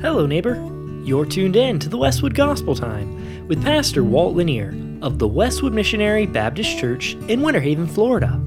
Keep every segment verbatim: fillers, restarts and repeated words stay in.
Hello, neighbor. You're tuned in to the Westwood Gospel Time with Pastor Walt Lanier of the Westwood Missionary Baptist Church in Winter Haven, Florida.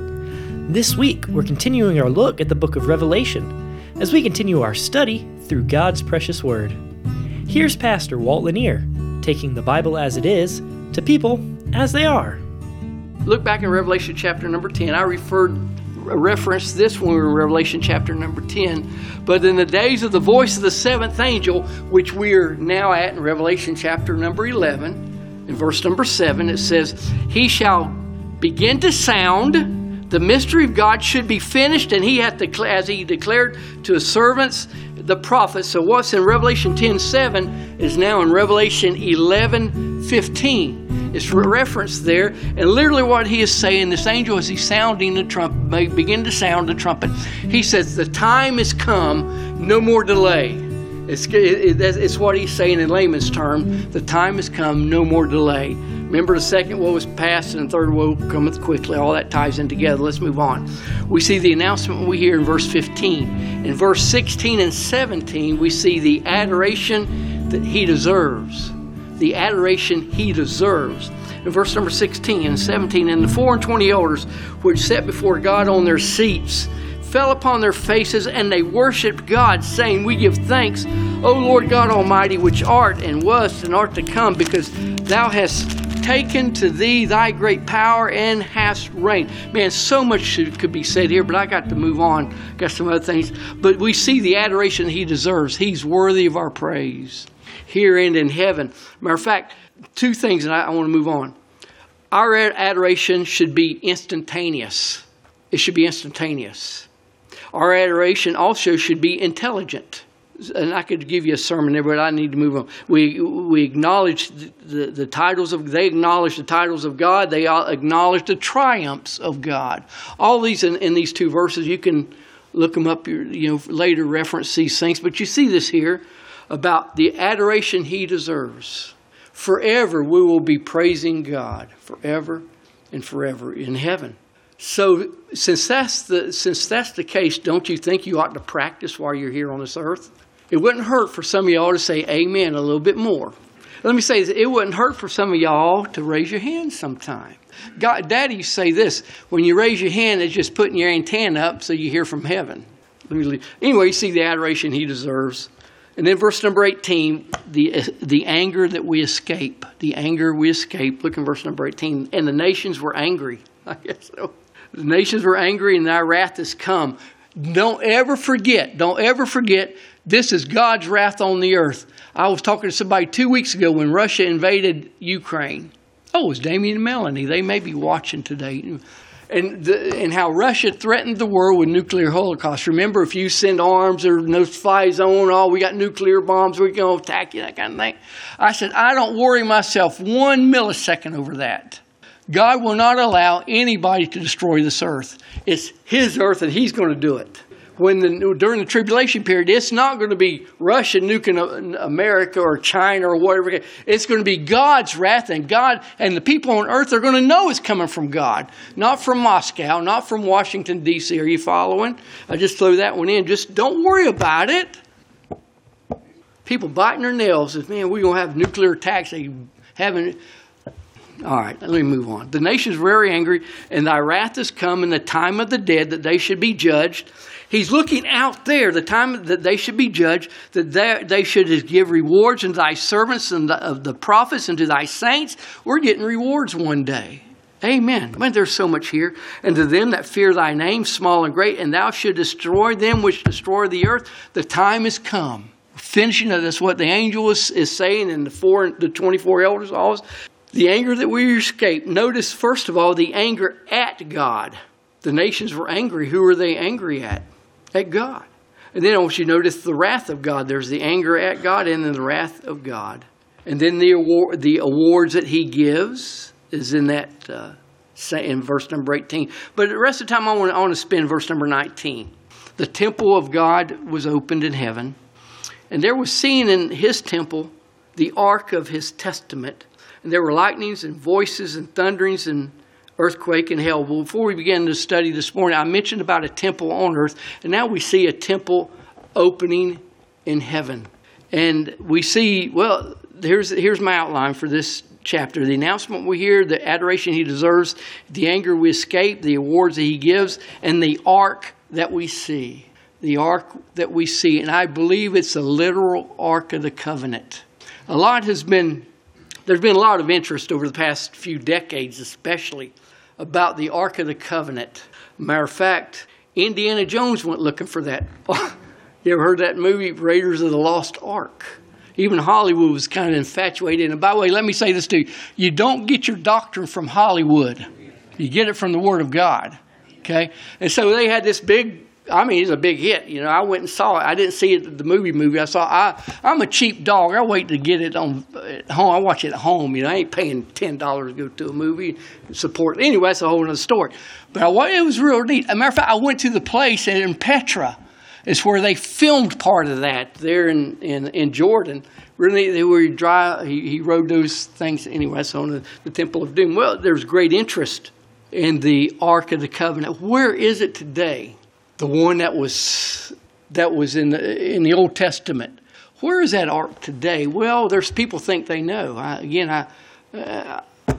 This week, we're continuing our look at the book of Revelation as we continue our study through God's precious Word. Here's Pastor Walt Lanier taking the Bible as it is to people as they are. Look back in Revelation chapter number ten. I referred referenced this when we were in Revelation chapter number ten. But in the days of the voice of the seventh angel, which we are now at in Revelation chapter number eleven, in verse number seven, it says, He shall begin to sound, the mystery of God should be finished, and he hath declared, as he declared to his servants, the prophets. So what's in Revelation ten seven is now in Revelation eleven fifteen. It's referenced there, and literally what he is saying, this angel, as he's sounding the trumpet, may begin to sound the trumpet. He says, the time has come, no more delay. It's, it, it's what he's saying in layman's term. The time has come, no more delay. Remember, the second woe is past, and the third woe cometh quickly. All that ties in together. Let's move on. We see the announcement we hear in verse fifteen. In verse sixteen and seventeen, we see the adoration that he deserves. The adoration he deserves. In verse number sixteen and seventeen, and the four and twenty elders which sat before God on their seats fell upon their faces, and they worshipped God, saying, We give thanks, O Lord God Almighty, which art and wast and art to come, because thou hast taken to thee thy great power and hast reigned. Man, so much should, could be said here, but I got to move on. Got some other things. But we see the adoration he deserves. He's worthy of our praise here and in heaven. Matter of fact, two things, and I, I want to move on. Our adoration should be instantaneous. It should be instantaneous. Our adoration also should be intelligent. And I could give you a sermon there, but I need to move on. We we acknowledge the, the, the titles of, they acknowledge the titles of God. They acknowledge the triumphs of God. All these in, in these two verses, you can look them up, you know, later reference these things. But you see this here about the adoration he deserves. Forever we will be praising God, forever and forever in heaven. So since that's the since that's the case, don't you think you ought to practice while you're here on this earth? It wouldn't hurt for some of y'all to say amen a little bit more. Let me say this, it wouldn't hurt for some of y'all to raise your hand sometime. God, Daddy used to say this, when you raise your hand, it's just putting your antenna up so you hear from heaven. Let me leave. Anyway, you see the adoration he deserves. And then verse number eighteen, the the anger that we escape. The anger we escape. Look in verse number eighteen. And the nations were angry. I guess so. The nations were angry and thy wrath has come. Don't ever forget, don't ever forget, this is God's wrath on the earth. I was talking to somebody two weeks ago when Russia invaded Ukraine. Oh, it was Damien and Melanie. They may be watching today. And the, and how Russia threatened the world with nuclear holocaust. Remember, if you send arms or no-fly zone, oh, we got nuclear bombs, we're going to attack you, that kind of thing. I said, I don't worry myself one millisecond over that. God will not allow anybody to destroy this earth. It's his earth and he's going to do it. When the, during the tribulation period, it's not going to be Russia nuking America or China or whatever. It's going to be God's wrath, and God and the people on earth are going to know it's coming from God, not from Moscow, not from Washington, D C Are you following? I just threw that one in. Just don't worry about it. People biting their nails says, man, we're going to have nuclear attacks. They haven't. All right, let me move on. The nations were very angry, and thy wrath has come in the time of the dead, that they should be judged. He's looking out there, the time that they should be judged, that they, they should give rewards unto thy servants and the, of the prophets and to thy saints. We're getting rewards one day. Amen. Man, there's so much here. And to them that fear thy name, small and great, and thou should destroy them which destroy the earth. The time has come. Finishing, that's what the angel is, is saying, and the four, the twenty-four elders always. The anger that we escape. Notice, first of all, the anger at God. The nations were angry. Who were they angry at? At God. And then I want you to notice the wrath of God. There's the anger at God and then the wrath of God. And then the award, the awards that he gives is in that uh, in verse number eighteen. But the rest of the time I want, to, I want to spend verse number nineteen. The temple of God was opened in heaven. And there was seen in his temple the ark of his testament. And there were lightnings and voices and thunderings and earthquake and hell. Well, before we began to study this morning, I mentioned about a temple on earth. And now we see a temple opening in heaven. And we see, well, here's here's my outline for this chapter. The announcement we hear, the adoration he deserves, the anger we escape, the awards that he gives, and the ark that we see. The ark that we see. And I believe it's a literal ark of the covenant. A lot has been, there's been a lot of interest over the past few decades, especially, about the ark of the covenant. Matter of fact, Indiana Jones went looking for that. You ever heard that movie, Raiders of the Lost Ark? Even Hollywood was kind of infatuated. And by the way, let me say this to you. You don't get your doctrine from Hollywood. You get it from the Word of God. Okay? And so they had this big, I mean, it's a big hit. You know, I went and saw it. I didn't see it at the movie movie. I saw, I, I'm a cheap dog. I wait to get it on at home. I watch it at home. You know, I ain't paying ten dollars to go to a movie and support. Anyway, that's a whole other story. But I, it was real neat. As a matter of fact, I went to the place in Petra. It's where they filmed part of that there in, in, in Jordan. Really, they were dry. He, he rode those things anyway. That's on the, the Temple of Doom. Well, there's great interest in the Ark of the Covenant. Where is it today? The one that was that was in the in the Old Testament. Where is that Ark today? Well, there's people think they know. I, again, I. Uh,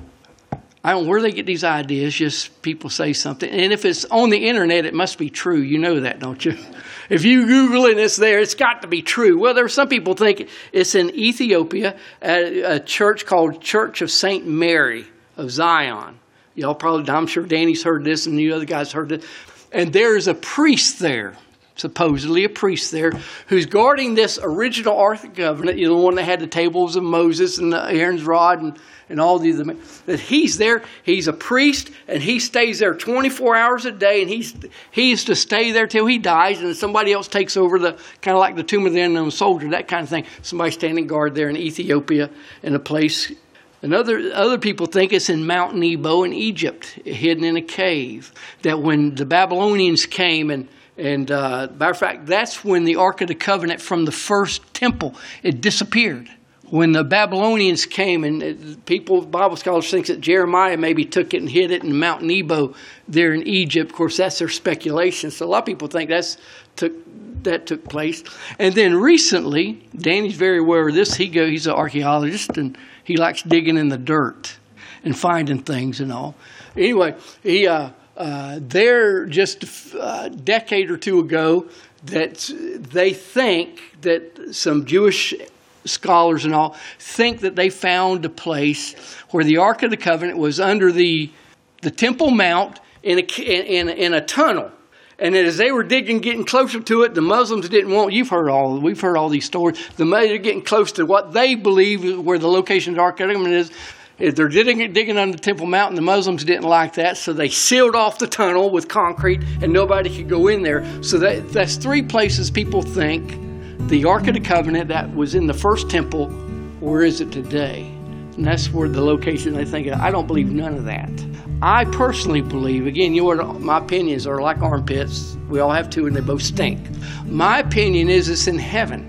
I don't know where they get these ideas, just people say something. And if it's on the internet, it must be true. You know that, don't you? If you Google it and it's there, it's got to be true. Well, there are some people think it's in Ethiopia at a church called Church of Saint Mary of Zion. Y'all probably, I'm sure Danny's heard this and the other guys heard it. And there's a priest there, supposedly a priest there, who's guarding this original Ark of the Covenant, you know, the one that had the tables of Moses and Aaron's rod and and all these, that he's there, he's a priest, and he stays there twenty-four hours a day, and he's he's to stay there till he dies, and somebody else takes over the, kind of like the tomb of the unknown soldier, that kind of thing. Somebody standing guard there in Ethiopia in a place. And other, other people think it's in Mount Nebo in Egypt, hidden in a cave, that when the Babylonians came, and And uh, matter of fact, that's when the Ark of the Covenant from the first temple, it disappeared. When the Babylonians came, and it, people, Bible scholars think that Jeremiah maybe took it and hid it in Mount Nebo there in Egypt. Of course, that's their speculation. So a lot of people think that's took that took place. And then recently, Danny's very aware of this. He go, he's an archaeologist, and he likes digging in the dirt and finding things and all. Anyway, he uh, uh, there just a decade or two ago that they think that some Jewish scholars and all think that they found a place where the Ark of the Covenant was under the the Temple Mount in a, in, in a tunnel. And as they were digging, getting closer to it, the Muslims didn't want, you've heard all, we've heard all these stories, the they're getting close to what they believe where the location of the Ark of the Covenant is. They're digging, digging under the Temple Mount, and the Muslims didn't like that, so they sealed off the tunnel with concrete, and nobody could go in there. So that, that's three places people think the Ark of the Covenant that was in the first temple, where is it today? And that's where the location they think of. I don't believe none of that. I personally believe, again, you know what my opinions are, like armpits. We all have two and they both stink. My opinion is it's in heaven.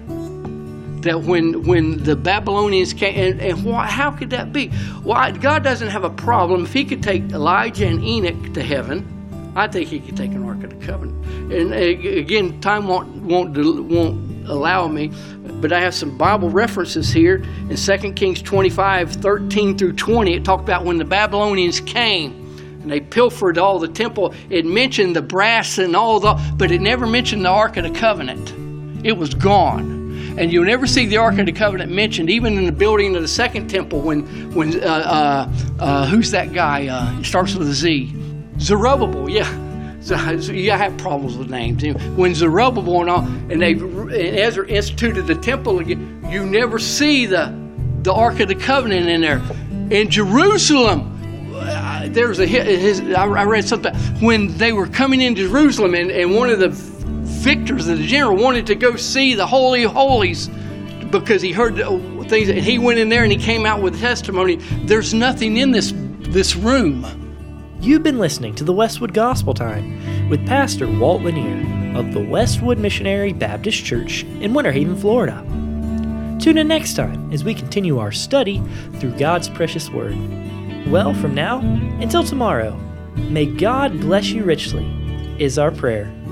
That when when the Babylonians came, and, and why, how could that be? Why, God doesn't have a problem. If he could take Elijah and Enoch to heaven, I think he could take an Ark of the Covenant. And again, time won't won't won't allow me, but I have some Bible references here. In Second Kings twenty-five, thirteen through twenty, it talked about when the Babylonians came and they pilfered all the temple. It mentioned the brass and all the, but it never mentioned the Ark of the Covenant. It was gone. And you'll never see the Ark of the Covenant mentioned, even in the building of the second temple when, when uh, uh, uh, who's that guy? Uh, he starts with a Z. Zerubbabel, yeah. So, so you have problems with names. When Zerubbabel and all, and they and Ezra instituted the temple again, you never see the the Ark of the Covenant in there. In Jerusalem, uh, there was a his, I read something when they were coming into Jerusalem, and, and one of the victors of the general wanted to go see the Holy of Holies because he heard things, and he went in there and he came out with testimony. There's nothing in this this room. You've been listening to the Westwood Gospel Time with Pastor Walt Lanier of the Westwood Missionary Baptist Church in Winter Haven, Florida. Tune in next time as we continue our study through God's precious Word. Well, from now until tomorrow, may God bless you richly, is our prayer.